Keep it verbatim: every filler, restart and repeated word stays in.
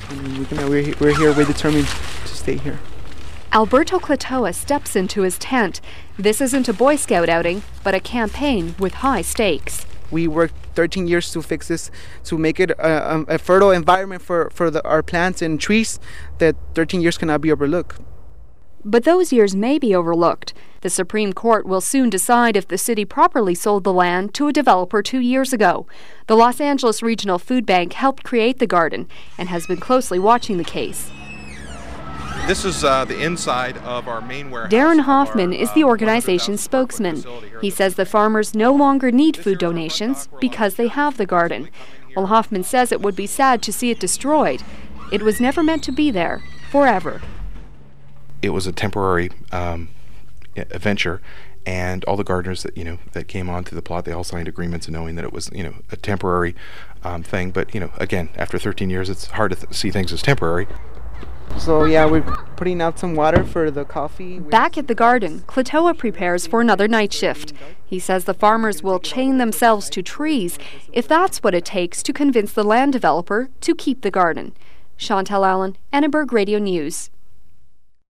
And we're, gonna, we're, we're here, we're determined to stay here. Alberto Clitoa steps into his tent. This isn't a Boy Scout outing, but a campaign with high stakes. We worked thirteen years to fix this, to make it a, a fertile environment for, for the, our plants and trees that thirteen years cannot be overlooked. But those years may be overlooked. The Supreme Court will soon decide if the city properly sold the land to a developer two years ago. The Los Angeles Regional Food Bank helped create the garden and has been closely watching the case. This is uh, the inside of our main warehouse. Darren Hoffman our, is the uh, organization's spokesman. He says the farmers no longer need food donations because they have the garden. While Hoffman says it would be sad to see it destroyed, it was never meant to be there forever. It was a temporary um, venture, and all the gardeners that you know that came onto the plot, they all signed agreements knowing that it was you know a temporary um, thing. But you know, again, after thirteen years, it's hard to th- see things as temporary. So yeah, we're putting out some water for the coffee. Back at the garden, Clitoa prepares for another night shift. He says the farmers will chain themselves to trees if that's what it takes to convince the land developer to keep the garden. Chantel Allen, Annenberg Radio News.